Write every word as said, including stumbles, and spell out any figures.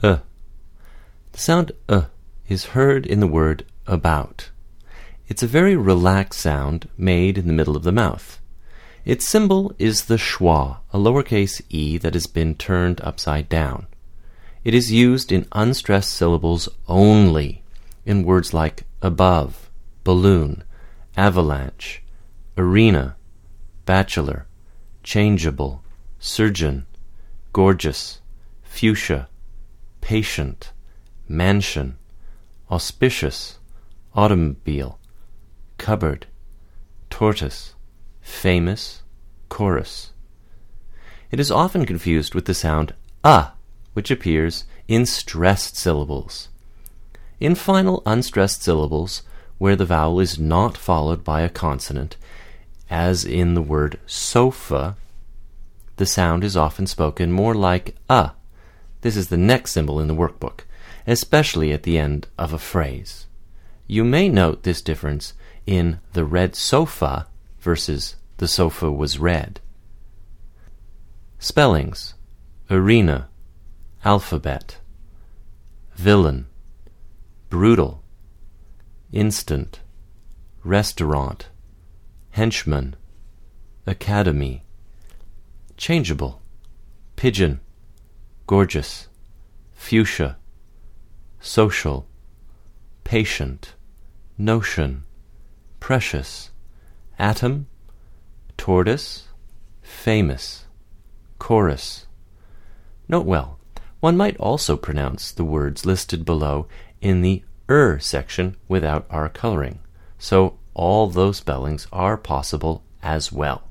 uh. The sound uh is heard in the word about. It's a very relaxed sound made in the middle of the mouth. Its symbol is the schwa, a lowercase e that has been turned upside down. It is used in unstressed syllables only, in words like above, balloon, avalanche, arena, bachelor, changeable, surgeon, gorgeous, fuchsia, patient, mansion, auspicious, automobile, cupboard, tortoise, famous, chorus. It is often confused with the sound ah, which appears in stressed syllables. In final unstressed syllables, where the vowel is not followed by a consonant, as in the word sofa, the sound is often spoken more like a. This is the next symbol in the workbook, especially at the end of a phrase. You may note this difference in the red sofa versus the sofa was red. Spellings: arena, alphabet, villain, brutal, instant, restaurant, henchman, academy, changeable, pigeon, gorgeous, fuchsia, social, patient, notion, precious, atom, tortoise, famous, chorus. Note well, one might also pronounce the words listed below in the er section without our coloring, so all those spellings are possible as well.